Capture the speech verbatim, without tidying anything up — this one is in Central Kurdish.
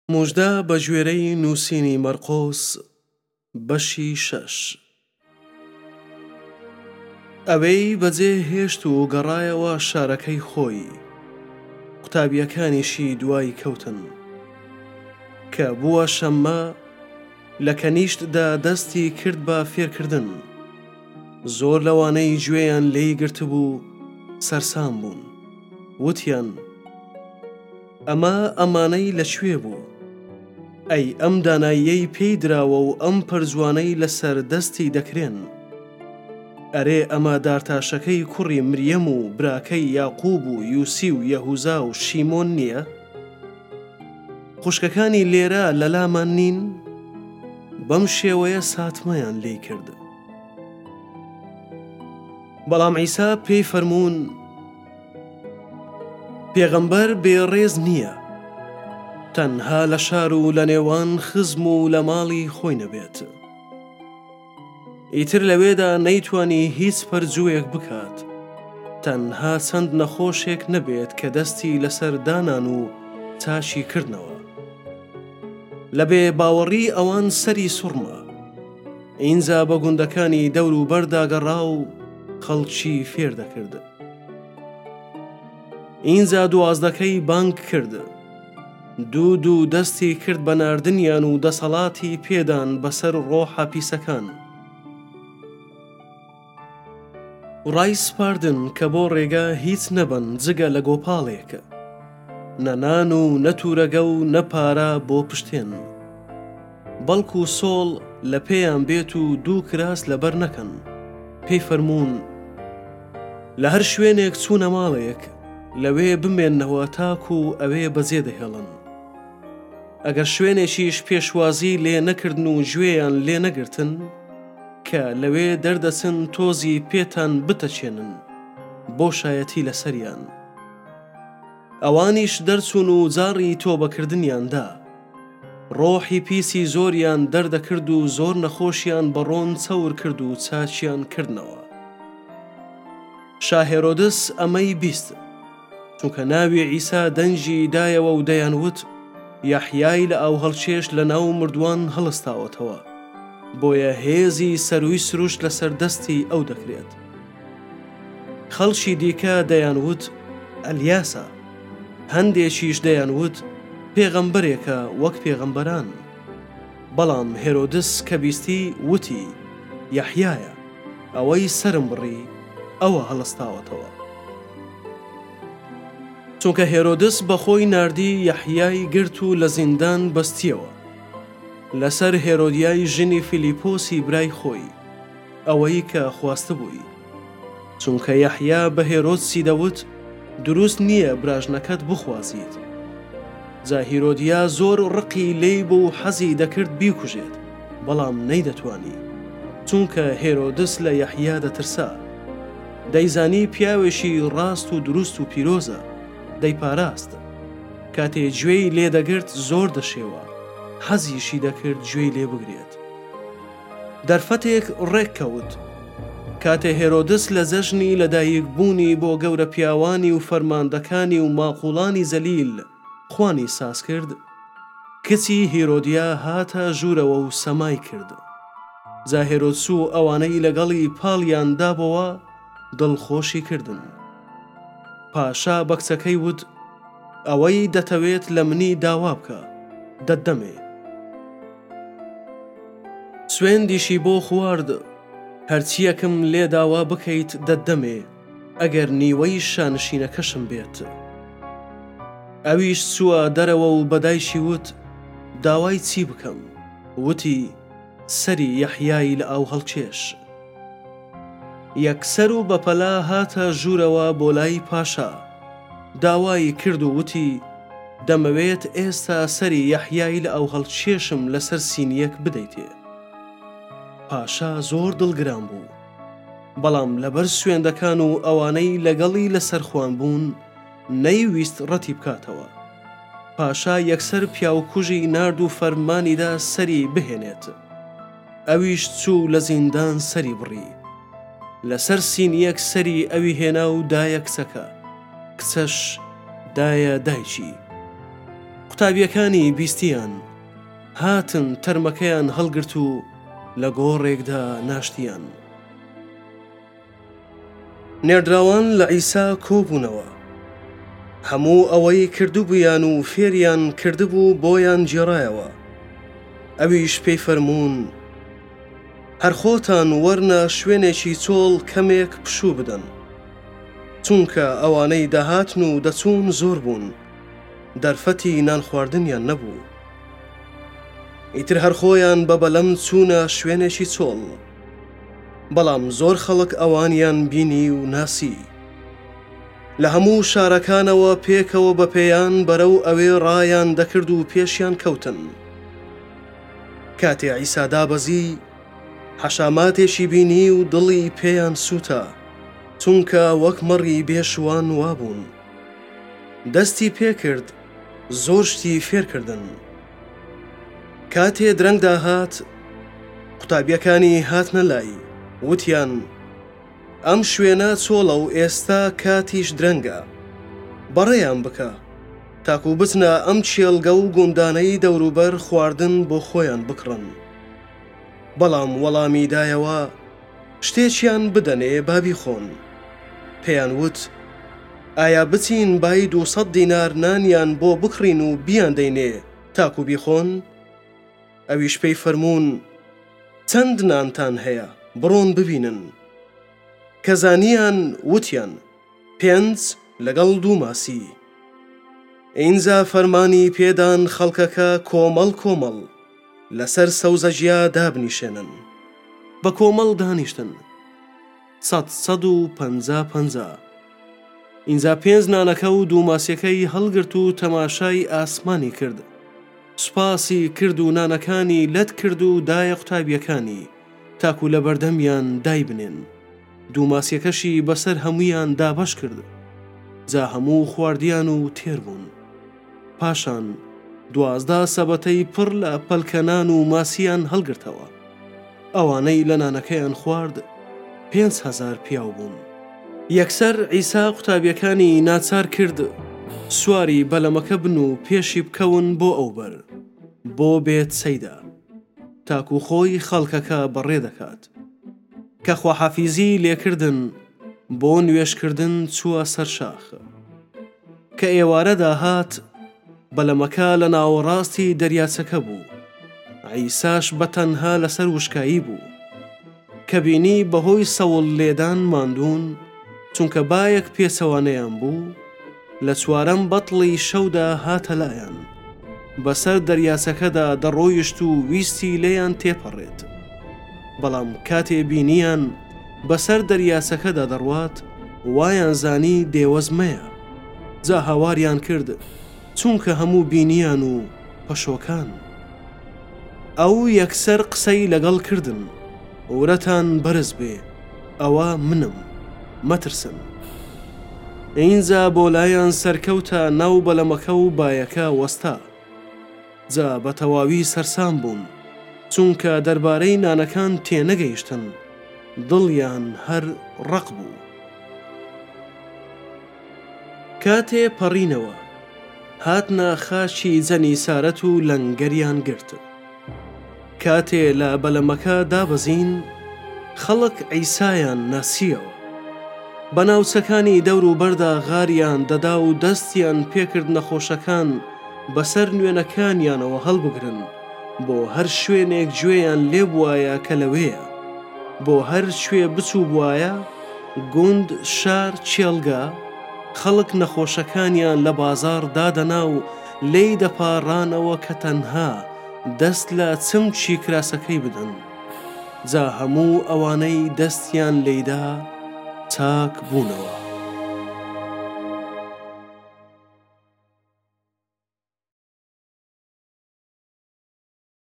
موژدە بە گوێرەی نووسینی مەرقۆس بەشی شەش. ئەوەی بەجێ هێشت و گەڕایەوە شارەکەی خۆی، قوتابیەکانیشی دوای کەوتن، کە بووە شەممە لە کەنیشتدا دەستی کرد بە فێرکردن. زۆر لەوانەی گوێیان لێی گرتبوو سەرسام بوون، وتیان: ئەمە ئەمانەی لەکوێ بوو؟ ئەی ئەم داناییەی پێی دراوە و ئەم پەرجوانەی لەسەر دەستی دەکرێن. ئەرێ ئەمە دارتاشەکەی کوڕی مریەم و براکەی یاقوب و یوسی و یەهوزا و شیمۆن نییە؟ خوشکەکانی لێرە لەلامان نین؟ بەم شێوەیە ساتمەیان لێی کرد. بەڵام عیسا پێی فەرموون: پێغەمبەر بێڕێز نییە، تەنها لە شار و لە نێوان خزم و لە ماڵی خۆی نەبێت. ئیتر لەوێدا نەیتوانی هیچ پەرجوویەک بکات، تەنها چەند نەخۆشێک نەبێت کە دەستی لەسەر دانان و چاشی کردنەوە. لە بێ باوەڕی ئەوان سەری سوڕمە. ئینجا بە گوندەکانی دەور و بەرداگەڕا و خەڵکی فێر دەکرد. ئینجا دوازدەکەی بانگ کرد، دوو دوو دەستی کرد بە ناردنیان و دەسەڵاتی پێدان بەسەر ڕۆحە پیسەکان. ڕای سپاردن کە بۆ ڕێگا هیچ نەبن جگە لە گۆپاڵێک، نەنان و نەتورەگە و نەپارە بۆ پشتێن، بەڵکو سۆڵ لە پێیان بێت و دوو کراس لەبەر نەکەن. پێی فەرموون: لە هەر شوێنێک چوونە ماڵێک، لەوێ بمێننەوە تاکو و ئەوێ بەجێ دەهێڵن. ئەگەر شوێنێکیش پێشوازی لێ نەکردن و گوێیان لێ نەگرتن، کە لەوێ دەردەچن تۆزی پێتان بتەچێنن بۆ شایەتی لەسەریان. ئەوانیش دەرچوون و جاڕی تۆبەکردنیاندا. ڕۆحی پیسی زۆریان دەردەکرد و زۆر نەخۆشیان بەڕۆن چەور کرد و چاچیان کردنەوە. شا هێرۆدس ئەمەی بیست، چونکە ناوی عیسا دەنجی دایەوە و دەیانوت یەحیای لە ئاو هەڵچێش لە ناو مردووان هەڵستاوەتەوە، بۆیە هێزی سەروی سروش لەسەر دەستی ئەو دەکرێت. خەڵکی دیکە دەیانوت ئەلیاسە، هەندێکیش دەیانوت پێغەمبەرێکە وەک پێغەمبەران. بەڵام هێرۆدس کە بیستی وتی یەحیایە، ئەوەی سرم بڕی ئەوە هەڵستاوەتەوە. چونکە هێرۆدس بەخۆی ناردی یەحیای گرت و لە زیندان بەستیەوە لەسەر هێرۆدیای ژنی فیلیپۆسی برای خۆی، ئەوەی کە خواستە بووی. چونکە یەحیا بە هێرۆدسی دەوت دروست نییە براژنەکەت بخوازیت. جا هیرۆدیا زۆر ڕقی لێی بوو و حەزی دەکرد بیکوژێت، بەڵام نەیدەتوانی، چونکە هێرۆدس لە یەحیا دەترسا. دەیزانی پیاوێکی ڕاست و دروست و پیرۆزە، دەیپاراست. کاتێ گوێی لێ دەگرت زۆر دەشێوە، حەزیشی دەکرد گوێی لێ بگرێت. دەرفەتێک ڕێک کەوت. کاتێ هێرۆدس لە جەژنی لەدایک بوونی بۆ گەورە پیاوانی و فەرماندەکانی و ماقوڵانی زەلیل خوانی ساز کرد، کچی هیرۆدیا هاتە ژوورەوە و سەمای کرد. جا هێرۆدس و ئەوانەی لەگەڵی پاڵیان دابەوە دڵخۆشی کردن. پاشا بە کچەکەی وت: ئەوەی دەتەوێت لە منی داوا بکە، دەتدەمێ. سوێندیشی بۆ خوارد: هەرچیەکم لێ داوا بکەیت دەتدەمێ، ئەگەر نیوەی شانشینەکەشم بێت. ئەویش چووە دەرەوە و بەدایشی وت: داوای چی بکەم؟ وتی: سەری یەحیای لە ئاو هەڵچێش. یەکسەر و بەپەلا هاتە ژوورەوە بۆ لای پاشا، داوای کرد و وتی: دەمەوێت ئێستا سەری یەحیای لە ئاو هەڵچێشم لەسەر سینیەک بدەیتێ. پاشا زۆر دڵگران بوو، بەڵام لەبەر سوێندەکان و ئەوانەی لەگەڵی لەسەر خوان بوون نەیویست ڕەتی بکاتەوە. پاشا یەکسەر پیاوکوژی نارد و فەرمانیدا سەری بهێنێت. ئەویش چوو لە زیندان سەری بڕی. لەسەر سینیەک سەری ئەوی هێنا و دایە کچەکە، کچەش دایە دایکی. قوتابیەکانی بیستیان هاتن تەرمەکەیان هەڵگرت و لە گۆڕێکدا ناشتیان. نێردراوان لە عیسا کۆبوونەوە، هەموو ئەوەی کردوبوویان و فێریان کردبوو بۆیان جێڕایەوە. ئەویش پێی فەرموون: هەر خۆتان وەرنە شوێنێکی چۆڵ کەمێک پشوو بدەن، چونکە ئەوانەی داهاتن و دەچوون زۆر بوون، دەرفەتی نان خواردنیان نەبوو. ئیتر هەر خۆیان بە بەلەم چوونە شوێنێکی چۆڵ، بەڵام زۆر خەڵک ئەوانیان بینی و ناسی. لە هەموو شارەکانەوە پێکەوە بە پێیان بەرەو ئەوێ ڕایان دەکرد و پێشیان کەوتن. کاتێ عیسا دابەزی، حەشاماتێکی بینی و دڵی پێیان سووتە، چونکە وەک مەڕی بێشوان وابوون. دەستی پێکرد زۆر شتی فێرکردن. کاتێ درەنگ داهات، قوتابیەکانی هاتنە لای، وتیان: ئەم شوێنە چۆڵە و ئێستا کاتیش درەنگە، بەڕێیان بکە تاکو بچنە ئەم چێڵگە و گوندانەی دەوروبەر خواردن بۆ خۆیان بکڕن. بەڵام وەڵامی دایەوە شتێکیان بدەنێ بابی خۆن. پێیان وت: ئایا بچین بای دووسەد دینار نانیان بۆ بکڕین و بیان دەینێ تاکو بیخۆن؟ ئەویش پێی فەرموون: چەند نانتان هەیە بڕۆن ببینن. کە زانیان وتیان: پێنج لەگەڵ دوو ماسی. ئینجا فەرمانی پێدان خەڵکەکە کۆمەڵ کۆمەڵ لەسەر سەوزەژیا دابنیشێنن. بە کۆمەڵ دانیشتن، سەد سەد و پەنجا پەنجا. ئینجا پێنج نانەکە و دوو ماسیەکەی هەڵگرت و تەماشای ئاسمانی کرد. سوپاسی کرد و نانەکانی لەت کرد و دایە قوتابیەکانی تاکو لە بەردەمیان دای بنێن. دوو ماسیەکەشی بەسەر هەمویان دابەش کرد. جا هەموو خواردیان و تێر بوون. پاشان دوازدە سەبەتەی پڕ لە پەلکەنان و ماسییان هەڵگرتەوە. ئەوانەی لە نانەکەیان خوارد پێنج هەزار پیاو بوون. یەکسەر عیسا قوتابیەکانی ناچار کرد سواری بەلەمەکە بن و پێشی بکەون بۆ ئەوبەر، بۆ بێت سەیدا، تاکو خۆی خەڵکەکە بەڕێ دەکات. کە خواحافیزی لێکردن بۆ نوێشکردن چووە سەر شاخ. کە ئێوارە داهات، بەلەمەکە لە ناوەڕاستی دەریاچەکە بوو. عیساش بەتەنها لەسەر وشکایی بوو. کە بینی بەهۆی سەوڵ لێدان ماندوون، چونکە بایەک پێچەوانەیان بوو، لە چوارەم بەتڵی شەودا هاتە لایەن. بەسەر دەریاچەکەدا دەڕۆیشت و ویستی لێیان تێپەڕێت. بەڵام کاتێ بینیان بەسەر دەریاچەکەدا دەڕوات، وایان زانی دێوەزمەیە. جا هاواریان کرد، چونکە هەموو بینیان و پەشۆکان. ئەو یەکسەر قسەی لەگەڵ کردن: ورەتان بەرز بێ، ئەوە منم، مەترسن. ئینجا بۆ لایەن سەرکەوتە ناو بەلەمەکە و بایەکە وەستا. جا بە تەواوی سەرسام بوون، چونکە دەربارەی نانەکان تێنەگەیشتن، دڵیان هەر ڕق بوو. کاتێ پەڕینەوە، هاتنە خاچی جەنی سارەت و لەنگەریان گرت. کاتێ لە بەلەمەکە دابەزین، خەڵک عیسایان ناسیەوە. بە ناوچەکانی دەور و بەردا غاریان دەدا و دەستیان پێکرد نەخۆشەکان بەسەر نوێنەکانیانەوە هەڵبگرن، بۆ هەر شوێنێک گوێیان لێ بوایە کە لەوەیە. بۆ هەر شوێ بچوو بوایە، گوند، شار، چێڵگا، خەڵک نەخۆشەکانیان لە بازار دادەنا و لێی دەپاڕانەوە کە تەنها دەست لە چمچی کراسەکەی بدەن. جا هەموو ئەوانەی دەستیان لێیدا چاک بوونەوە.